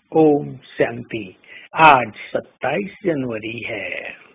ओम शांति। आज 27 जनवरी है।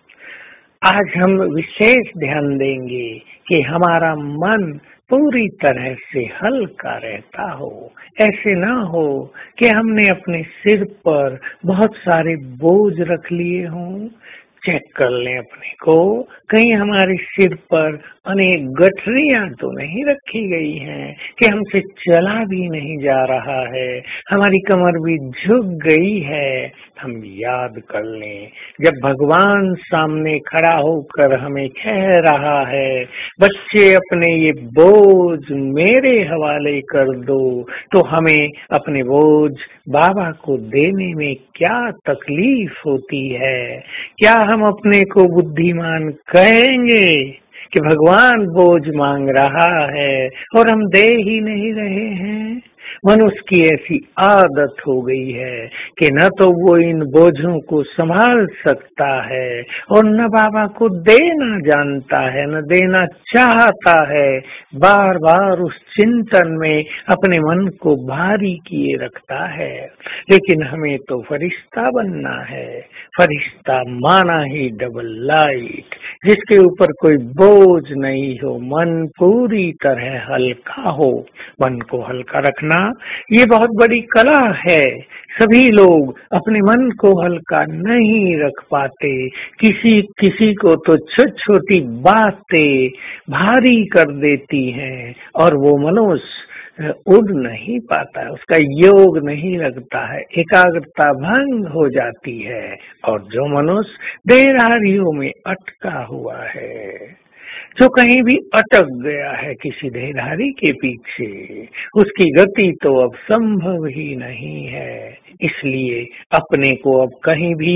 आज हम विशेष ध्यान देंगे कि हमारा मन पूरी तरह से हल्का रहता हो। ऐसे ना हो कि हमने अपने सिर पर बहुत सारे बोझ रख लिए हों। चेक कर लें अपने को, कहीं हमारे सिर पर अनेक गठरियां तो नहीं रखी गई हैं कि हमसे चला भी नहीं जा रहा है, हमारी कमर भी झुक गई है। हम याद कर लें, जब भगवान सामने खड़ा होकर हमें कह रहा है, बच्चे अपने ये बोझ मेरे हवाले कर दो, तो हमें अपने बोझ बाबा को देने में क्या तकलीफ होती है। क्या हम अपने को बुद्धिमान कहेंगे कि भगवान बोझ मांग रहा है और हम दे ही नहीं रहे हैं। मनुष्य की ऐसी आदत हो गई है कि न तो वो इन बोझों को संभाल सकता है और न बाबा को देना जानता है, न देना चाहता है। बार बार उस चिंतन में अपने मन को भारी किए रखता है। लेकिन हमें तो फरिश्ता बनना है। फरिश्ता माना ही डबल लाइट, जिसके ऊपर कोई बोझ नहीं हो, मन पूरी तरह हल्का हो। मन को हल्का रखना ये बहुत बड़ी कला है। सभी लोग अपने मन को हल्का नहीं रख पाते। किसी किसी को तो छोटी छोटी बातें भारी कर देती हैं और वो मनुष्य उड़ नहीं पाता, उसका योग नहीं लगता है, एकाग्रता भंग हो जाती है। और जो मनुष्य देहधारियों में अटका हुआ है, जो कहीं भी अटक गया है किसी देहधारी के पीछे, उसकी गति तो अब संभव ही नहीं है। इसलिए अपने को अब कहीं भी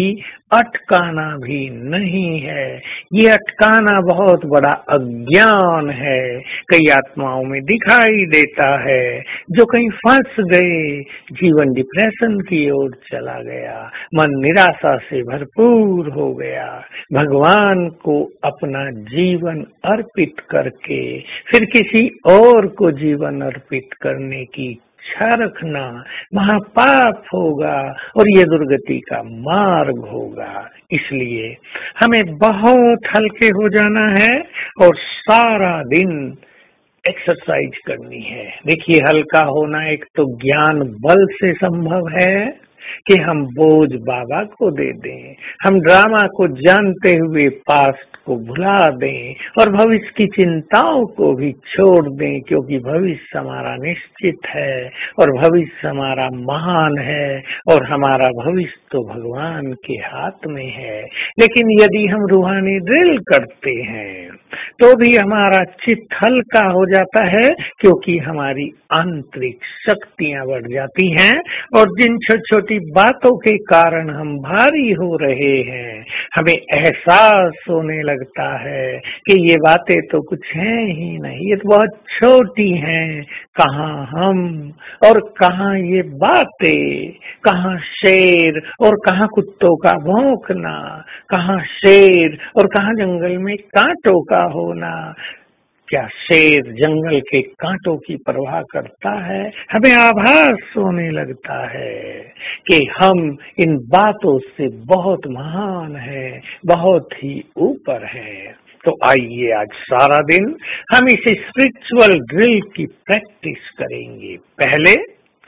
अटकाना भी नहीं है। ये अटकाना बहुत बड़ा अज्ञान है। कई आत्माओं में दिखाई देता है, जो कहीं फंस गए, जीवन डिप्रेशन की ओर चला गया, मन निराशा से भरपूर हो गया। भगवान को अपना जीवन अर्पित करके फिर किसी और को जीवन अर्पित करने की इच्छा रखना महापाप होगा और ये दुर्गति का मार्ग होगा। इसलिए हमें बहुत हल्के हो जाना है और सारा दिन एक्सरसाइज करनी है। देखिए, हल्का होना एक तो ज्ञान बल से संभव है कि हम बोझ बाबा को दे दें, हम ड्रामा को जानते हुए पास्ट को भुला दें और भविष्य की चिंताओं को भी छोड़ दें, क्योंकि भविष्य हमारा निश्चित है और भविष्य हमारा महान है और हमारा भविष्य तो भगवान के हाथ में है। लेकिन यदि हम रूहानी ड्रिल करते हैं तो भी हमारा चित्त हल्का हो जाता है, क्योंकि हमारी आंतरिक शक्तियां बढ़ जाती हैं और जिन छोटी छोटी बातों के कारण हम भारी हो रहे हैं, हमें एहसास होने लगता है कि ये बातें तो कुछ हैं ही नहीं, ये तो बहुत छोटी हैं। कहाँ हम और कहाँ ये बातें, कहाँ शेर और कहाँ कुत्तों का भौंकना, कहाँ शेर और कहाँ जंगल में कांटों का होना। क्या शेर जंगल के कांटों की परवाह करता है? हमें आभास होने लगता है कि हम इन बातों से बहुत महान हैं, बहुत ही ऊपर हैं। तो आइए आज सारा दिन हम इस स्पिरिचुअल ड्रिल की प्रैक्टिस करेंगे। पहले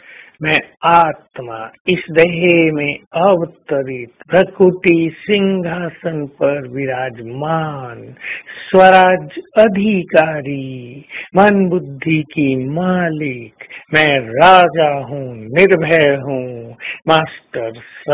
मैं आत्मा इस देह में अवतरित प्रकृति सिंहासन पर विराजमान स्वराज अधिकारी मन बुद्धि की मालिक, मैं राजा हूँ, निर्भय हूँ, मास्टर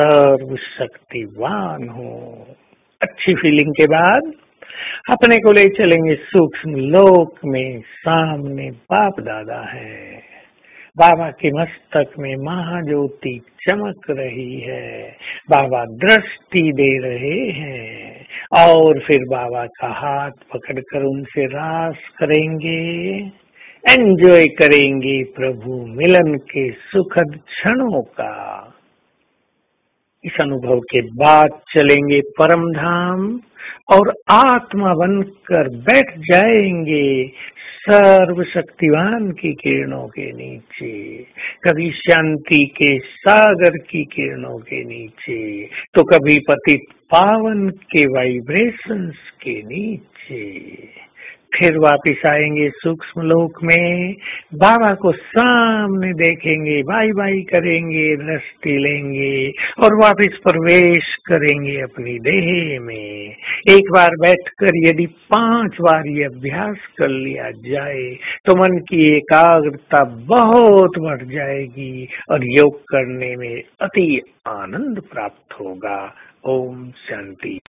सर्वशक्तिवान हूँ। अच्छी फीलिंग के बाद अपने को ले चलेंगे सूक्ष्म लोक में। सामने बाप दादा है, बाबा के मस्तक में महाज्योति चमक रही है, बाबा दृष्टि दे रहे हैं और फिर बाबा का हाथ पकड़कर उनसे रास करेंगे, एंजॉय करेंगे प्रभु मिलन के सुखद क्षणों का। इस अनुभव के बाद चलेंगे परम धाम और आत्मा बनकर बैठ जाएंगे सर्वशक्तिवान की किरणों के नीचे, कभी शांति के सागर की किरणों के नीचे, तो कभी पतित पावन के वाइब्रेशंस के नीचे। फिर वापिस आएंगे सूक्ष्म लोक में, बाबा को सामने देखेंगे, बाई बाई करेंगे, दृष्टि लेंगे और वापिस प्रवेश करेंगे अपनी देह में। एक बार बैठकर यदि 5 बार ये अभ्यास कर लिया जाए तो मन की एकाग्रता बहुत बढ़ जाएगी और योग करने में अति आनंद प्राप्त होगा। ओम शांति।